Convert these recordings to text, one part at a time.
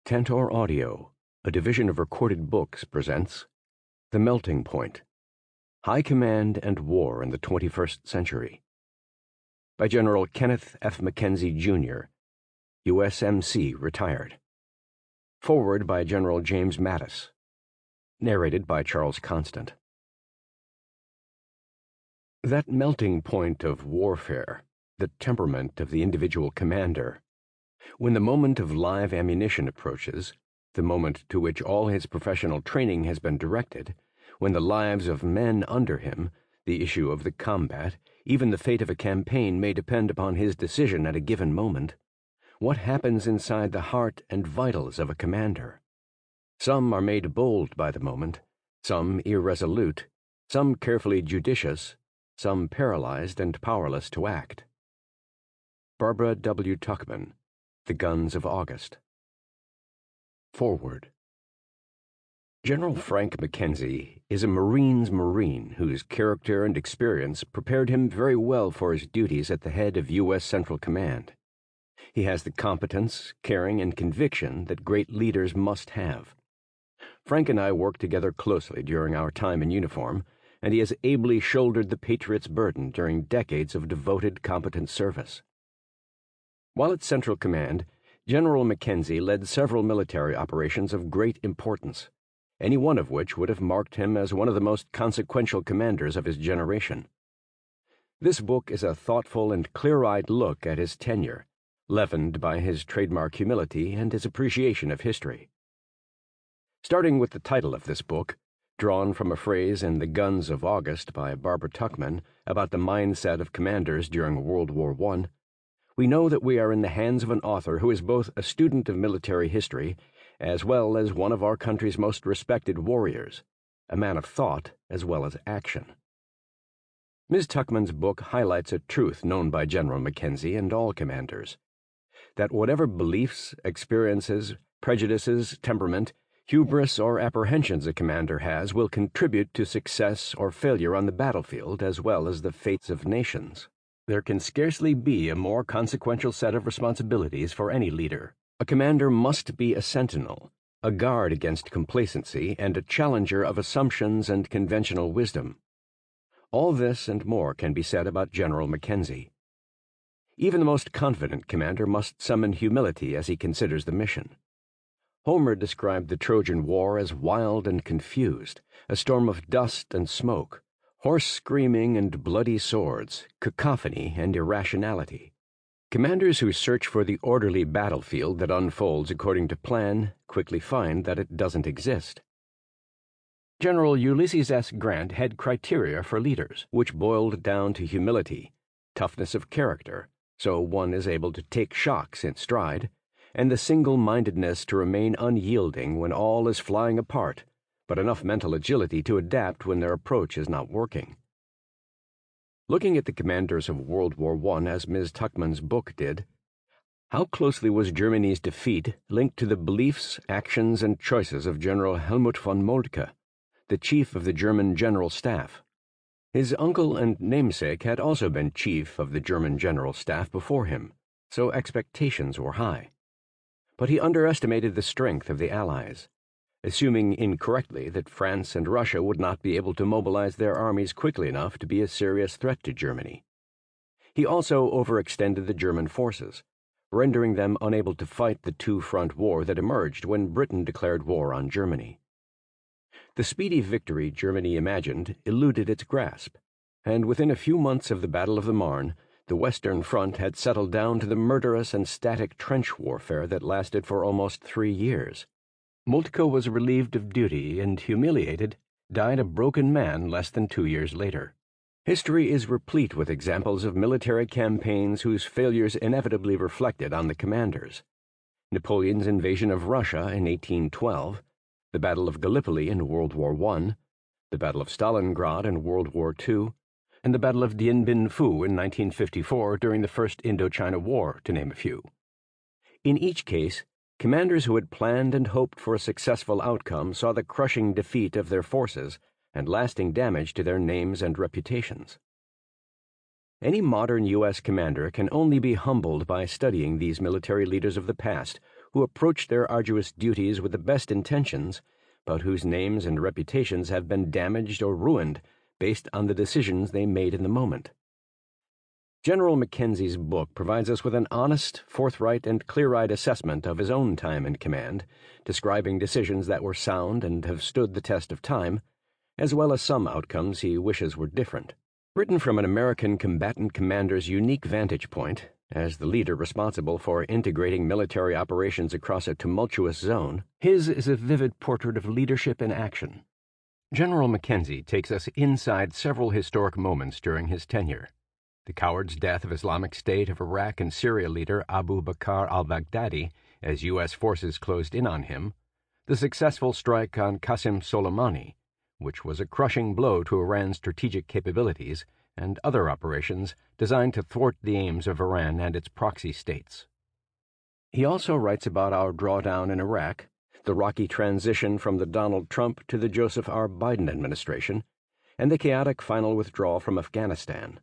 Tantor Audio, a division of Recorded Books, presents The Melting Point: High Command and War in the 21st Century by General Kenneth F. Mackenzie, Jr., USMC, retired. Foreword by General James Mattis. Narrated by Charles Constant. That melting point of warfare, the temperament of the individual commander. When the moment of live ammunition approaches, the moment to which all his professional training has been directed, when the lives of men under him, the issue of the combat, even the fate of a campaign may depend upon his decision at a given moment, what happens inside the heart and vitals of a commander? Some are made bold by the moment, some irresolute, some carefully judicious, some paralyzed and powerless to act. Barbara W. Tuchman, The Guns of August. Foreword. General Frank Mackenzie is a Marine's Marine whose character and experience prepared him very well for his duties at the head of U.S. Central Command. He has the competence, caring, and conviction that great leaders must have. Frank and I worked together closely during our time in uniform, and he has ably shouldered the Patriot's burden during decades of devoted, competent service. While at Central Command, General Mackenzie led several military operations of great importance, any one of which would have marked him as one of the most consequential commanders of his generation. This book is a thoughtful and clear-eyed look at his tenure, leavened by his trademark humility and his appreciation of history. Starting with the title of this book, drawn from a phrase in The Guns of August by Barbara Tuchman about the mindset of commanders during World War I, we know that we are in the hands of an author who is both a student of military history as well as one of our country's most respected warriors, a man of thought as well as action. Ms. Tuchman's book highlights a truth known by General Mackenzie and all commanders, that whatever beliefs, experiences, prejudices, temperament, hubris, or apprehensions a commander has will contribute to success or failure on the battlefield as well as the fates of nations. There can scarcely be a more consequential set of responsibilities for any leader. A commander must be a sentinel, a guard against complacency, and a challenger of assumptions and conventional wisdom. All this and more can be said about General Mackenzie. Even the most confident commander must summon humility as he considers the mission. Homer described the Trojan War as wild and confused, a storm of dust and smoke, hoarse screaming and bloody swords, cacophony and irrationality. Commanders who search for the orderly battlefield that unfolds according to plan quickly find that it doesn't exist. General Ulysses S. Grant had criteria for leaders, which boiled down to humility, toughness of character, so one is able to take shocks in stride, and the single-mindedness to remain unyielding when all is flying apart, but enough mental agility to adapt when their approach is not working. Looking at the commanders of World War I as Ms. Tuchman's book did, how closely was Germany's defeat linked to the beliefs, actions, and choices of General Helmut von Moltke, the chief of the German General Staff? His uncle and namesake had also been chief of the German General Staff before him, so expectations were high. But he underestimated the strength of the Allies, assuming incorrectly that France and Russia would not be able to mobilize their armies quickly enough to be a serious threat to Germany. He also overextended the German forces, rendering them unable to fight the two-front war that emerged when Britain declared war on Germany. The speedy victory Germany imagined eluded its grasp, and within a few months of the Battle of the Marne, the Western Front had settled down to the murderous and static trench warfare that lasted for almost 3 years. Moltke was relieved of duty and, humiliated, died a broken man less than 2 years later. History is replete with examples of military campaigns whose failures inevitably reflected on the commanders. Napoleon's invasion of Russia in 1812, the Battle of Gallipoli in World War I, the Battle of Stalingrad in World War II, and the Battle of Dien Bien Phu in 1954 during the First Indochina War, to name a few. In each case, commanders who had planned and hoped for a successful outcome saw the crushing defeat of their forces and lasting damage to their names and reputations. Any modern U.S. commander can only be humbled by studying these military leaders of the past who approach their arduous duties with the best intentions, but whose names and reputations have been damaged or ruined based on the decisions they made in the moment. General Mackenzie's book provides us with an honest, forthright, and clear-eyed assessment of his own time in command, describing decisions that were sound and have stood the test of time, as well as some outcomes he wishes were different. Written from an American combatant commander's unique vantage point, as the leader responsible for integrating military operations across a tumultuous zone, his is a vivid portrait of leadership in action. General Mackenzie takes us inside several historic moments during his tenure. The coward's death of Islamic State of Iraq and Syria leader Abu Bakr al-Baghdadi as U.S. forces closed in on him, the successful strike on Qasem Soleimani, which was a crushing blow to Iran's strategic capabilities, and other operations designed to thwart the aims of Iran and its proxy states. He also writes about our drawdown in Iraq, the rocky transition from the Donald Trump to the Joseph R. Biden administration, and the chaotic final withdrawal from Afghanistan.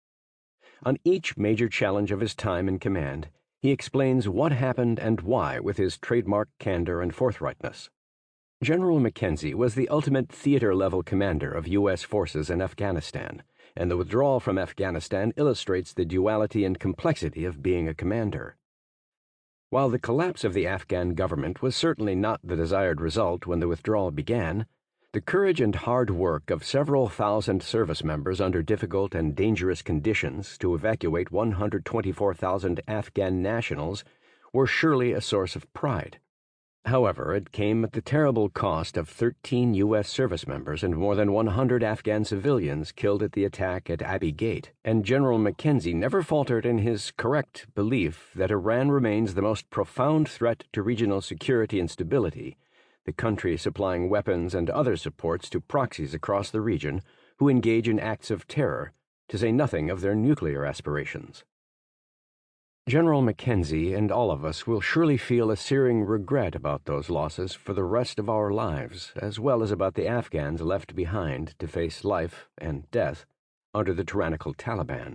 On each major challenge of his time in command, he explains what happened and why with his trademark candor and forthrightness. General Mackenzie was the ultimate theater-level commander of U.S. forces in Afghanistan, and the withdrawal from Afghanistan illustrates the duality and complexity of being a commander. While the collapse of the Afghan government was certainly not the desired result when the withdrawal began, the courage and hard work of several thousand service members under difficult and dangerous conditions to evacuate 124,000 Afghan nationals were surely a source of pride. However, it came at the terrible cost of 13 U.S. service members and more than 100 Afghan civilians killed at the attack at Abbey Gate, and General Mackenzie never faltered in his correct belief that Iran remains the most profound threat to regional security and stability, the country supplying weapons and other supports to proxies across the region who engage in acts of terror, to say nothing of their nuclear aspirations. General Mackenzie and all of us will surely feel a searing regret about those losses for the rest of our lives, as well as about the Afghans left behind to face life and death under the tyrannical Taliban.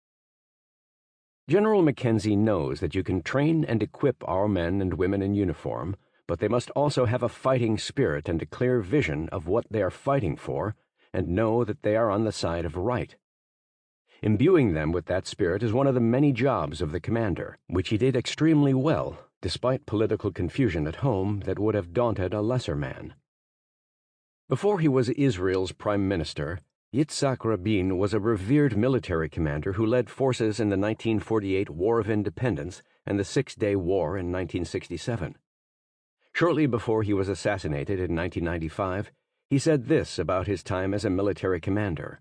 General Mackenzie knows that you can train and equip our men and women in uniform, but they must also have a fighting spirit and a clear vision of what they are fighting for, and know that they are on the side of right. Imbuing them with that spirit is one of the many jobs of the commander, which he did extremely well, despite political confusion at home that would have daunted a lesser man. Before he was Israel's prime minister, Yitzhak Rabin was a revered military commander who led forces in the 1948 War of Independence and the Six-Day War in 1967. Shortly before he was assassinated in 1995, he said this about his time as a military commander.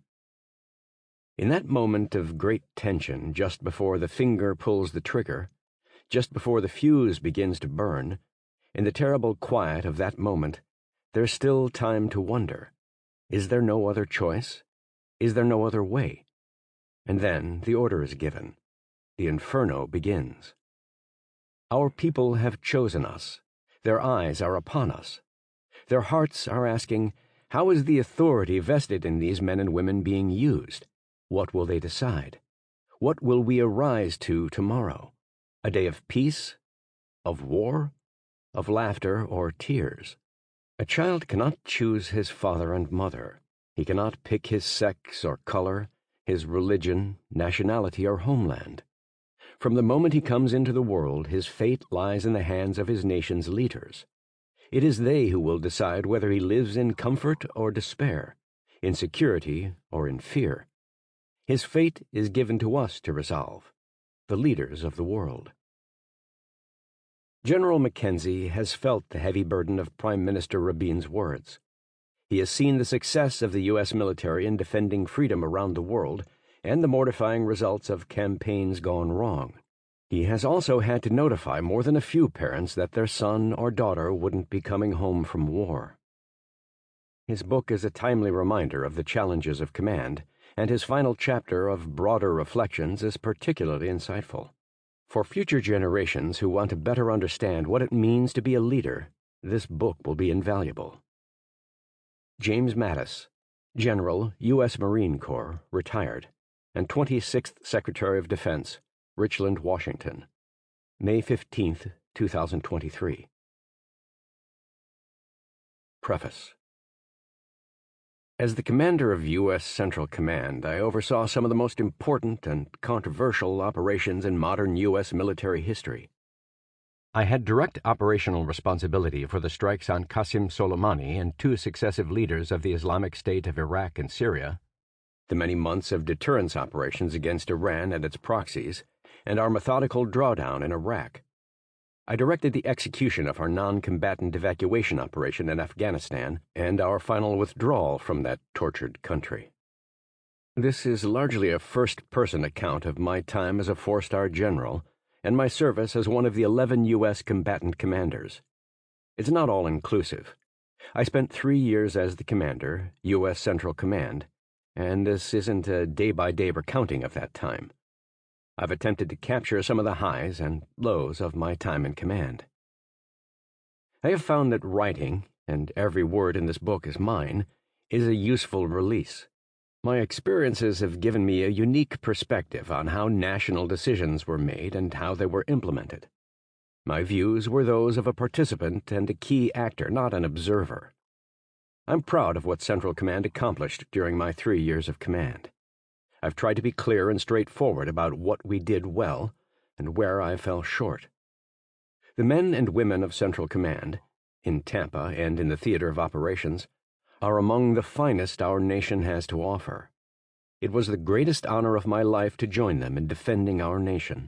In that moment of great tension, just before the finger pulls the trigger, just before the fuse begins to burn, in the terrible quiet of that moment, there's still time to wonder, is there no other choice? Is there no other way? And then the order is given. The inferno begins. Our people have chosen us. Their eyes are upon us. Their hearts are asking, how is the authority vested in these men and women being used? What will they decide? What will we arise to tomorrow? A day of peace? Of war? Of laughter or tears? A child cannot choose his father and mother. He cannot pick his sex or color, his religion, nationality, or homeland. From the moment he comes into the world, his fate lies in the hands of his nation's leaders. It is they who will decide whether he lives in comfort or despair, in security or in fear. His fate is given to us to resolve, the leaders of the world. General Mackenzie has felt the heavy burden of Prime Minister Rabin's words. He has seen the success of the U.S. military in defending freedom around the world and the mortifying results of campaigns gone wrong. He has also had to notify more than a few parents that their son or daughter wouldn't be coming home from war. His book is a timely reminder of the challenges of command, and his final chapter of broader reflections is particularly insightful. For future generations who want to better understand what it means to be a leader, this book will be invaluable. James Mattis, General, U.S. Marine Corps, retired, and 26th Secretary of Defense, Richland, Washington, May 15, 2023. Preface. As the commander of U.S. Central Command, I oversaw some of the most important and controversial operations in modern U.S. military history. I had direct operational responsibility for the strikes on Qasem Soleimani and two successive leaders of the Islamic State of Iraq and Syria, the many months of deterrence operations against Iran and its proxies, and our methodical drawdown in Iraq. I directed the execution of our non-combatant evacuation operation in Afghanistan and our final withdrawal from that tortured country. This is largely a first-person account of my time as a four-star general and my service as one of the 11 U.S. combatant commanders. It's not all-inclusive. I spent 3 years as the commander, U.S. Central Command, and this isn't a day-by-day recounting of that time. I've attempted to capture some of the highs and lows of my time in command. I have found that writing, and every word in this book is mine, is a useful release. My experiences have given me a unique perspective on how national decisions were made and how they were implemented. My views were those of a participant and a key actor, not an observer. I'm proud of what Central Command accomplished during my 3 years of command. I've tried to be clear and straightforward about what we did well and where I fell short. The men and women of Central Command, in Tampa and in the theater of operations, are among the finest our nation has to offer. It was the greatest honor of my life to join them in defending our nation.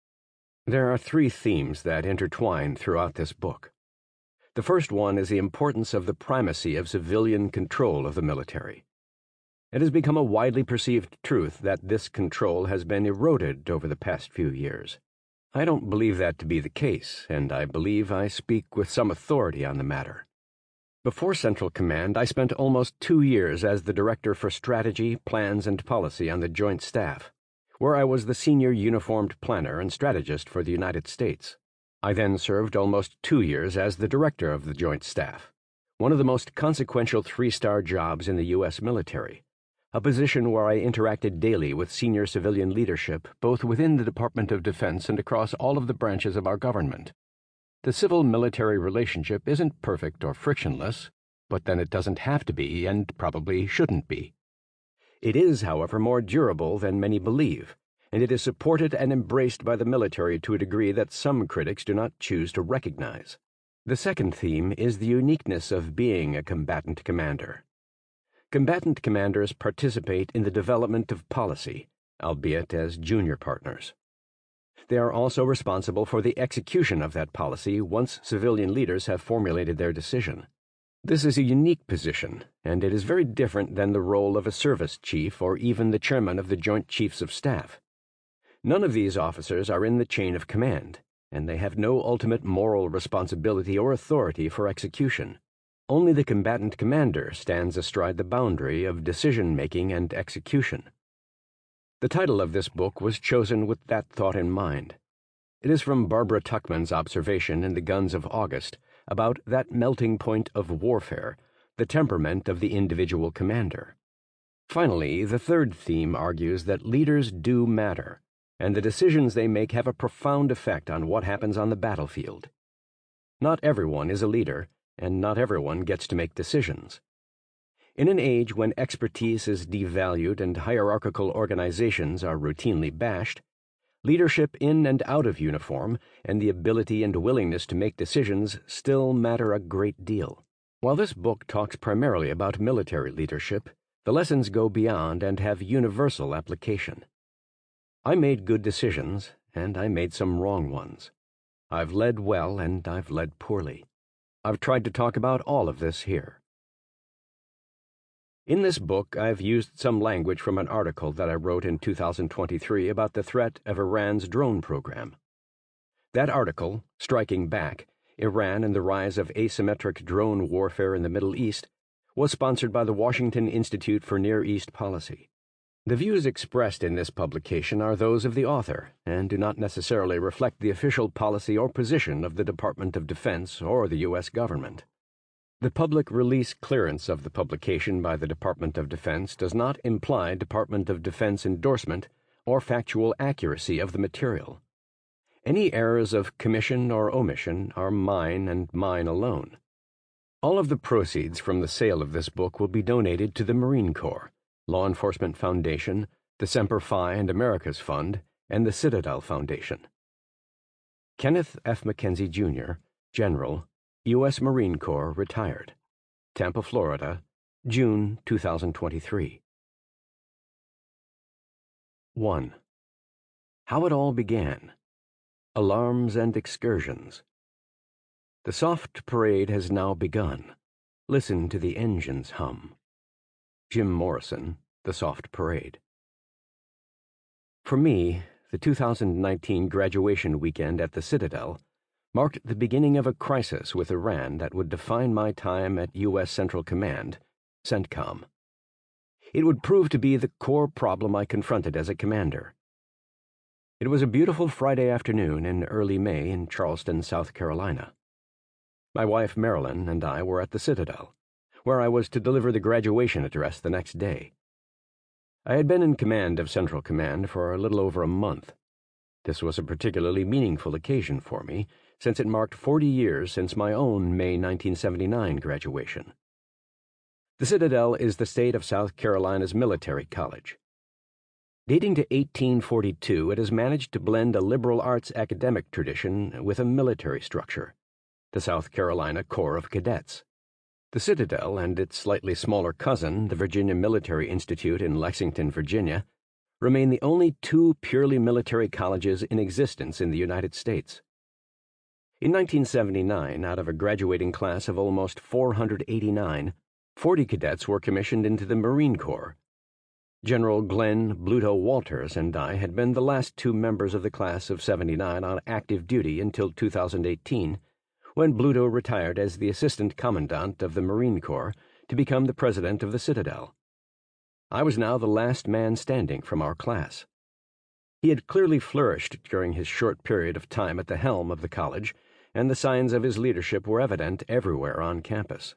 There are 3 themes that intertwine throughout this book. The first one is the importance of the primacy of civilian control of the military. It has become a widely perceived truth that this control has been eroded over the past few years. I don't believe that to be the case, and I believe I speak with some authority on the matter. Before Central Command, I spent almost 2 years as the Director for Strategy, Plans, and Policy on the Joint Staff, where I was the senior uniformed planner and strategist for the United States. I then served almost 2 years as the Director of the Joint Staff, one of the most consequential 3-star jobs in the U.S. military, a position where I interacted daily with senior civilian leadership both within the Department of Defense and across all of the branches of our government. The civil-military relationship isn't perfect or frictionless, but then it doesn't have to be and probably shouldn't be. It is, however, more durable than many believe, and it is supported and embraced by the military to a degree that some critics do not choose to recognize. The second theme is the uniqueness of being a combatant commander. Combatant commanders participate in the development of policy, albeit as junior partners. They are also responsible for the execution of that policy once civilian leaders have formulated their decision. This is a unique position, and it is very different than the role of a service chief or even the chairman of the Joint Chiefs of Staff. None of these officers are in the chain of command, and they have no ultimate moral responsibility or authority for execution. Only the combatant commander stands astride the boundary of decision-making and execution. The title of this book was chosen with that thought in mind. It is from Barbara Tuchman's observation in The Guns of August about that melting point of warfare, the temperament of the individual commander. Finally, the third theme argues that leaders do matter, and the decisions they make have a profound effect on what happens on the battlefield. Not everyone is a leader, and not everyone gets to make decisions. In an age when expertise is devalued and hierarchical organizations are routinely bashed, leadership in and out of uniform and the ability and willingness to make decisions still matter a great deal. While this book talks primarily about military leadership, the lessons go beyond and have universal application. I made good decisions, and I made some wrong ones. I've led well, and I've led poorly. I've tried to talk about all of this here. In this book, I've used some language from an article that I wrote in 2023 about the threat of Iran's drone program. That article, Striking Back, Iran and the Rise of Asymmetric Drone Warfare in the Middle East, was sponsored by the Washington Institute for Near East Policy. The views expressed in this publication are those of the author and do not necessarily reflect the official policy or position of the Department of Defense or the U.S. government. The public release clearance of the publication by the Department of Defense does not imply Department of Defense endorsement or factual accuracy of the material. Any errors of commission or omission are mine and mine alone. All of the proceeds from the sale of this book will be donated to the Marine Corps, Law Enforcement Foundation, the Semper Fi and Americas Fund, and the Citadel Foundation. Kenneth F. Mackenzie, Jr., General, U.S. Marine Corps, retired. Tampa, Florida, June 2023. 1. How it all began. Alarms and excursions. The soft parade has now begun. Listen to the engines hum. Jim Morrison, The Soft Parade. For me, the 2019 graduation weekend at the Citadel marked the beginning of a crisis with Iran that would define my time at U.S. Central Command, CENTCOM. It would prove to be the core problem I confronted as a commander. It was a beautiful Friday afternoon in early May in Charleston, South Carolina. My wife Marilyn and I were at the Citadel, where I was to deliver the graduation address the next day. I had been in command of Central Command for a little over a month. This was a particularly meaningful occasion for me, since it marked 40 years since my own May 1979 graduation. The Citadel is the state of South Carolina's military college. Dating to 1842, it has managed to blend a liberal arts academic tradition with a military structure, the South Carolina Corps of Cadets. The Citadel and its slightly smaller cousin, the Virginia Military Institute in Lexington, Virginia, remain the only two purely military colleges in existence in the United States. In 1979, out of a graduating class of almost 489, 40 cadets were commissioned into the Marine Corps. General Glenn Bluto Walters and I had been the last two members of the class of 79 on active duty until 2018, when Bluto retired as the Assistant Commandant of the Marine Corps to become the President of the Citadel. I was now the last man standing from our class. He had clearly flourished during his short period of time at the helm of the college, and the signs of his leadership were evident everywhere on campus.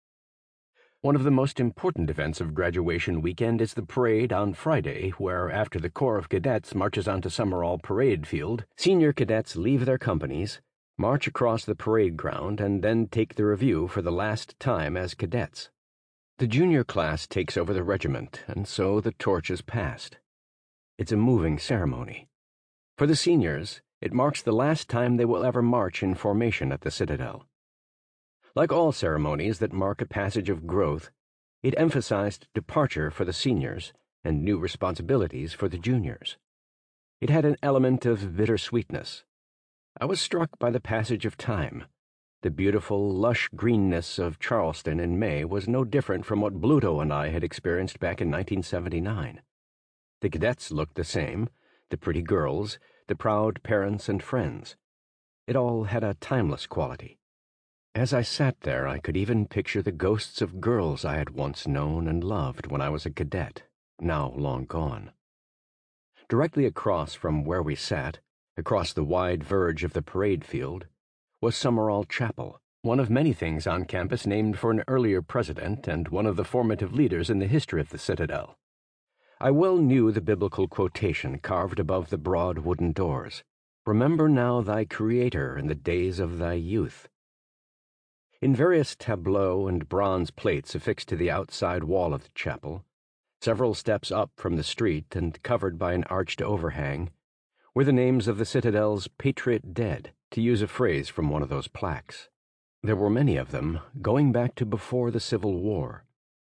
One of the most important events of graduation weekend is the parade on Friday, where, after the Corps of Cadets marches onto Summerall Parade Field, senior cadets leave their companies, march across the parade ground, and then take the review for the last time as cadets. The junior class takes over the regiment, and so the torch is passed. It's a moving ceremony. For the seniors, it marks the last time they will ever march in formation at the Citadel. Like all ceremonies that mark a passage of growth, it emphasized departure for the seniors and new responsibilities for the juniors. It had an element of bittersweetness. I was struck by the passage of time. The beautiful, lush greenness of Charleston in May was no different from what Bluto and I had experienced back in 1979. The cadets looked the same, the pretty girls, the proud parents and friends. It all had a timeless quality. As I sat there, I could even picture the ghosts of girls I had once known and loved when I was a cadet, now long gone. Directly across from where we sat, across the wide verge of the parade field, was Summerall Chapel, one of many things on campus named for an earlier president and one of the formative leaders in the history of the Citadel. I well knew the biblical quotation carved above the broad wooden doors, "Remember now thy Creator in the days of thy youth." In various tableaux and bronze plates affixed to the outside wall of the chapel, several steps up from the street and covered by an arched overhang, were the names of the Citadel's patriot dead, to use a phrase from one of those plaques. There were many of them, going back to before the Civil War.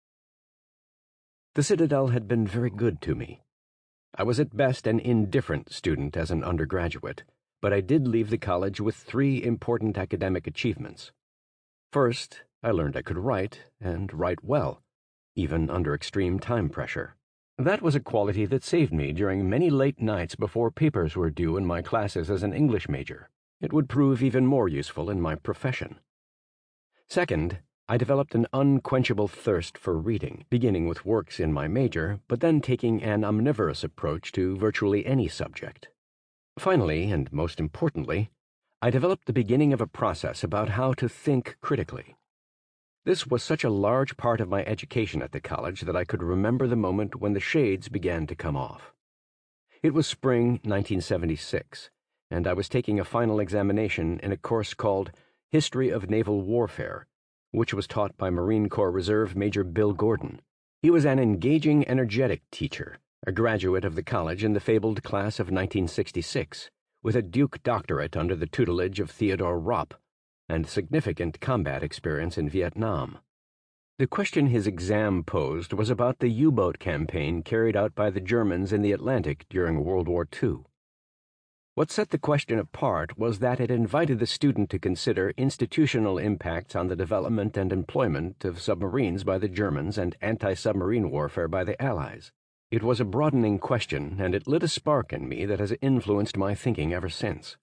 The Citadel had been very good to me. I was at best an indifferent student as an undergraduate, but I did leave the college with 3 important academic achievements. First, I learned I could write, and write well, even under extreme time pressure. That was a quality that saved me during many late nights before papers were due in my classes as an English major. It would prove even more useful in my profession. Second, I developed an unquenchable thirst for reading, beginning with works in my major, but then taking an omnivorous approach to virtually any subject. Finally, and most importantly, I developed the beginning of a process about how to think critically. This was such a large part of my education at the college that I could remember the moment when the shades began to come off. It was spring 1976, and I was taking a final examination in a course called History of Naval Warfare, which was taught by Marine Corps Reserve Major Bill Gordon. He was an engaging, energetic teacher, a graduate of the college in the fabled class of 1966, with a Duke doctorate under the tutelage of Theodore Ropp, and significant combat experience in Vietnam. The question his exam posed was about the U-boat campaign carried out by the Germans in the Atlantic during World War II. What set the question apart was that it invited the student to consider institutional impacts on the development and employment of submarines by the Germans and anti-submarine warfare by the Allies. It was a broadening question, and it lit a spark in me that has influenced my thinking ever since.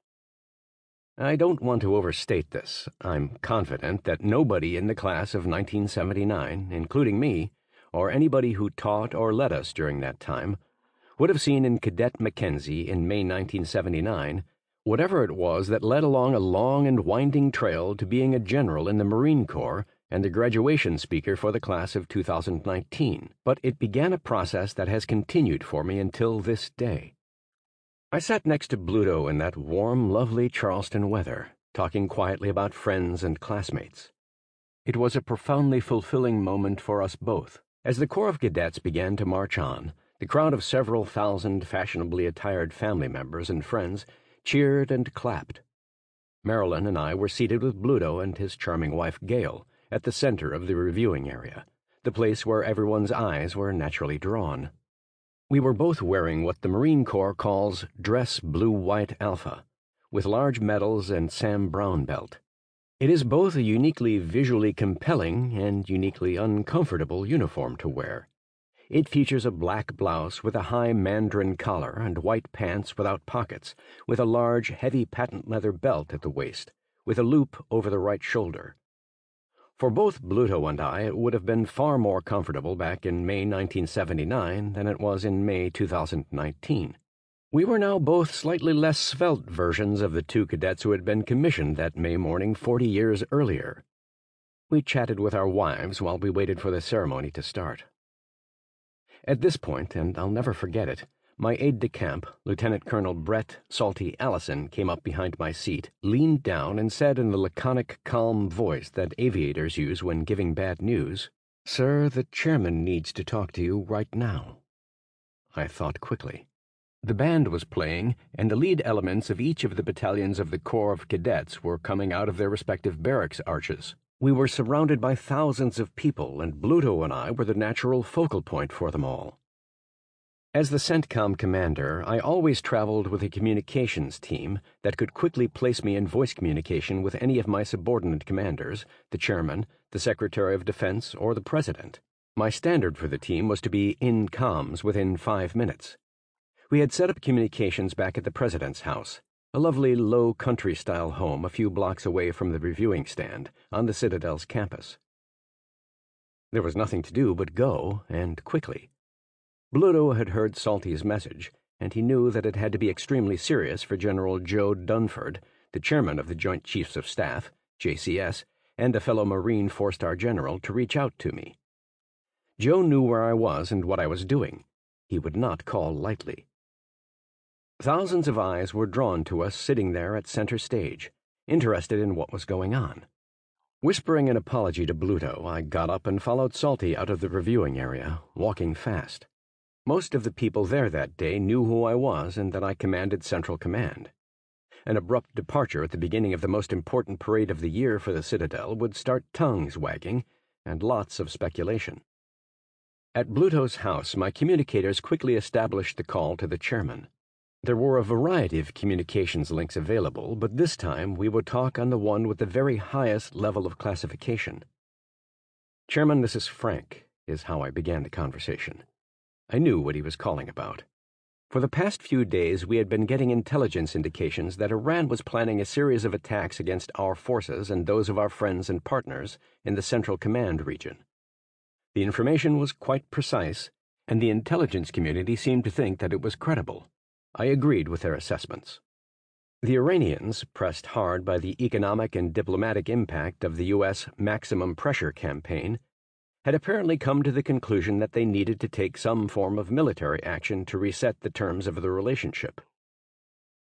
I don't want to overstate this. I'm confident that nobody in the class of 1979, including me, or anybody who taught or led us during that time, would have seen in Cadet Mackenzie in May 1979 whatever it was that led along a long and winding trail to being a general in the Marine Corps and the graduation speaker for the class of 2019, but it began a process that has continued for me until this day. I sat next to Bluto in that warm, lovely Charleston weather, talking quietly about friends and classmates. It was a profoundly fulfilling moment for us both. As the Corps of Cadets began to march on, the crowd of several thousand fashionably attired family members and friends cheered and clapped. Marilyn and I were seated with Bluto and his charming wife Gail at the center of the reviewing area, the place where everyone's eyes were naturally drawn. We were both wearing what the Marine Corps calls dress blue-white alpha, with large medals and Sam Browne belt. It is both a uniquely visually compelling and uniquely uncomfortable uniform to wear. It features a black blouse with a high mandarin collar and white pants without pockets, with a large, heavy patent leather belt at the waist, with a loop over the right shoulder. For both Bluto and I, it would have been far more comfortable back in May 1979 than it was in May 2019. We were now both slightly less svelte versions of the two cadets who had been commissioned that May morning 40 years earlier. We chatted with our wives while we waited for the ceremony to start. At this point, and I'll never forget it, my aide-de-camp, Lieutenant Colonel Brett Salty Allison, came up behind my seat, leaned down, and said in the laconic, calm voice that aviators use when giving bad news, "Sir, the chairman needs to talk to you right now." I thought quickly. The band was playing, and the lead elements of each of the battalions of the Corps of Cadets were coming out of their respective barracks arches. We were surrounded by thousands of people, and Bluto and I were the natural focal point for them all. As the CENTCOM commander, I always traveled with a communications team that could quickly place me in voice communication with any of my subordinate commanders, the chairman, the Secretary of Defense, or the President. My standard for the team was to be in comms within 5 minutes. We had set up communications back at the President's house, a lovely low country-style home a few blocks away from the reviewing stand on the Citadel's campus. There was nothing to do but go, and quickly. Bluto had heard Salty's message, and he knew that it had to be extremely serious for General Joe Dunford, the chairman of the Joint Chiefs of Staff, JCS, and a fellow Marine four-star general, to reach out to me. Joe knew where I was and what I was doing. He would not call lightly. Thousands of eyes were drawn to us sitting there at center stage, interested in what was going on. Whispering an apology to Bluto, I got up and followed Salty out of the reviewing area, walking fast. Most of the people there that day knew who I was and that I commanded Central Command. An abrupt departure at the beginning of the most important parade of the year for the Citadel would start tongues wagging and lots of speculation. At Bluto's house, my communicators quickly established the call to the chairman. There were a variety of communications links available, but this time we would talk on the one with the very highest level of classification. "Chairman, this is Frank," is how I began the conversation. I knew what he was calling about. For the past few days, we had been getting intelligence indications that Iran was planning a series of attacks against our forces and those of our friends and partners in the Central Command region. The information was quite precise, and the intelligence community seemed to think that it was credible. I agreed with their assessments. The Iranians, pressed hard by the economic and diplomatic impact of the U.S. maximum pressure campaign, had apparently come to the conclusion that they needed to take some form of military action to reset the terms of the relationship.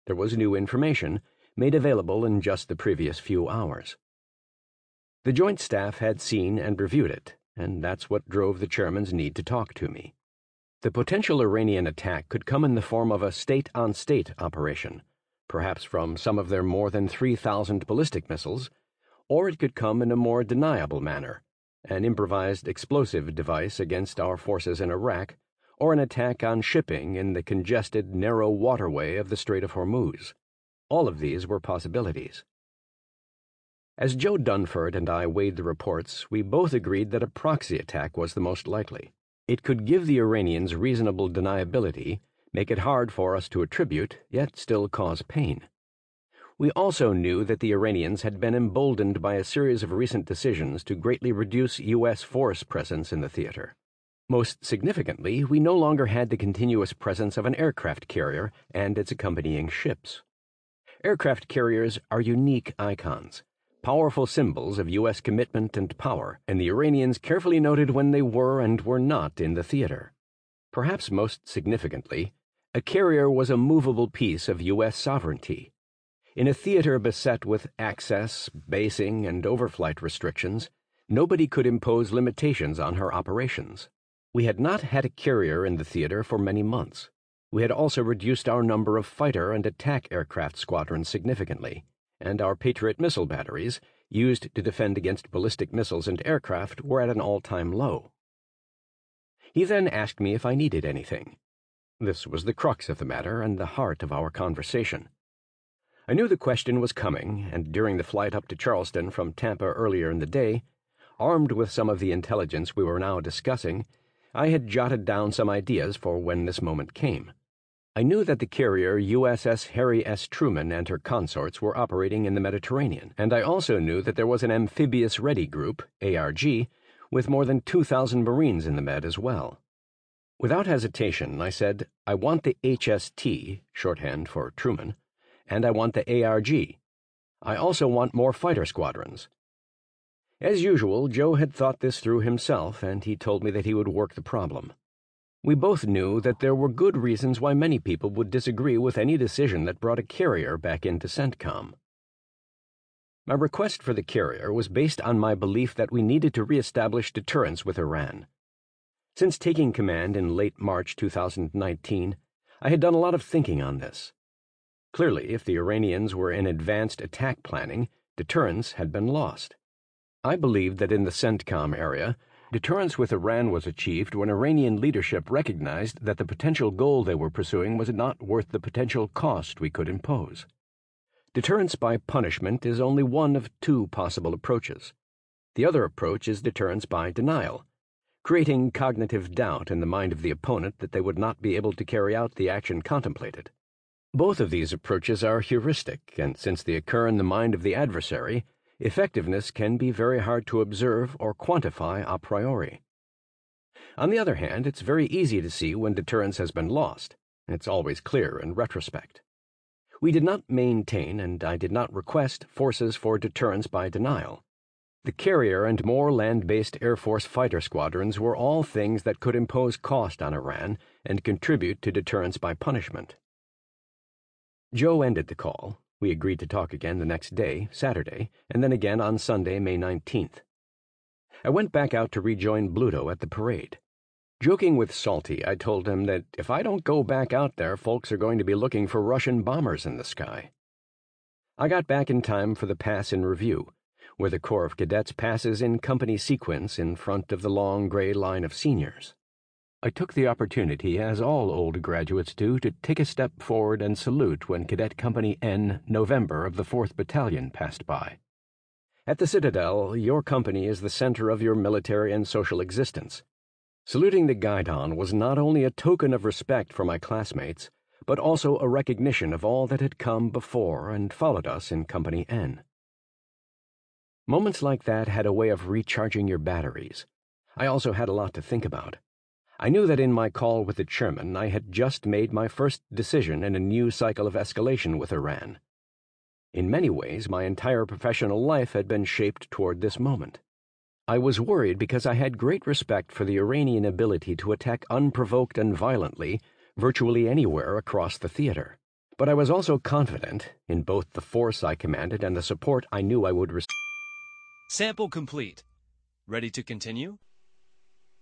There was new information, made available in just the previous few hours. The Joint Staff had seen and reviewed it, and that's what drove the chairman's need to talk to me. The potential Iranian attack could come in the form of a state-on-state operation, perhaps from some of their more than 3,000 ballistic missiles, or it could come in a more deniable manner, an improvised explosive device against our forces in Iraq, or an attack on shipping in the congested, narrow waterway of the Strait of Hormuz. All of these were possibilities. As Joe Dunford and I weighed the reports, we both agreed that a proxy attack was the most likely. It could give the Iranians reasonable deniability, make it hard for us to attribute, yet still cause pain. We also knew that the Iranians had been emboldened by a series of recent decisions to greatly reduce U.S. force presence in the theater. Most significantly, we no longer had the continuous presence of an aircraft carrier and its accompanying ships. Aircraft carriers are unique icons, powerful symbols of U.S. commitment and power, and the Iranians carefully noted when they were and were not in the theater. Perhaps most significantly, a carrier was a movable piece of U.S. sovereignty. In a theater beset with access, basing, and overflight restrictions, nobody could impose limitations on her operations. We had not had a carrier in the theater for many months. We had also reduced our number of fighter and attack aircraft squadrons significantly, and our Patriot missile batteries, used to defend against ballistic missiles and aircraft, were at an all-time low. He then asked me if I needed anything. This was the crux of the matter and the heart of our conversation. I knew the question was coming, and during the flight up to Charleston from Tampa earlier in the day, armed with some of the intelligence we were now discussing, I had jotted down some ideas for when this moment came. I knew that the carrier USS Harry S. Truman and her consorts were operating in the Mediterranean, and I also knew that there was an amphibious ready group, ARG, with more than 2,000 Marines in the Med as well. Without hesitation, I said, I want the HST, shorthand for Truman, and I want the ARG. I also want more fighter squadrons. As usual, Joe had thought this through himself, and he told me that he would work the problem. We both knew that there were good reasons why many people would disagree with any decision that brought a carrier back into CENTCOM. My request for the carrier was based on my belief that we needed to reestablish deterrence with Iran. Since taking command in late March 2019, I had done a lot of thinking on this. Clearly, if the Iranians were in advanced attack planning, deterrence had been lost. I believed that in the CENTCOM area, deterrence with Iran was achieved when Iranian leadership recognized that the potential goal they were pursuing was not worth the potential cost we could impose. Deterrence by punishment is only one of two possible approaches. The other approach is deterrence by denial, creating cognitive doubt in the mind of the opponent that they would not be able to carry out the action contemplated. Both of these approaches are heuristic, and since they occur in the mind of the adversary, effectiveness can be very hard to observe or quantify a priori. On the other hand, it's very easy to see when deterrence has been lost. It's always clear in retrospect. We did not maintain, and I did not request, forces for deterrence by denial. The carrier and more land-based Air Force fighter squadrons were all things that could impose cost on Iran and contribute to deterrence by punishment. Joe ended the call. We agreed to talk again the next day, Saturday, and then again on Sunday, May 19th. I went back out to rejoin Bluto at the parade. Joking with Salty, I told him that if I don't go back out there, folks are going to be looking for Russian bombers in the sky. I got back in time for the pass in review, where the Corps of Cadets passes in company sequence in front of the long gray line of seniors. I took the opportunity, as all old graduates do, to take a step forward and salute when Cadet Company N, November of the 4th Battalion passed by. At the Citadel, your company is the center of your military and social existence. Saluting the guidon was not only a token of respect for my classmates, but also a recognition of all that had come before and followed us in Company N. Moments like that had a way of recharging your batteries. I also had a lot to think about. I knew that in my call with the chairman I had just made my first decision in a new cycle of escalation with Iran. In many ways, my entire professional life had been shaped toward this moment. I was worried because I had great respect for the Iranian ability to attack unprovoked and violently virtually anywhere across the theater. But I was also confident in both the force I commanded and the support I knew I would receive. Sample complete. Ready to continue?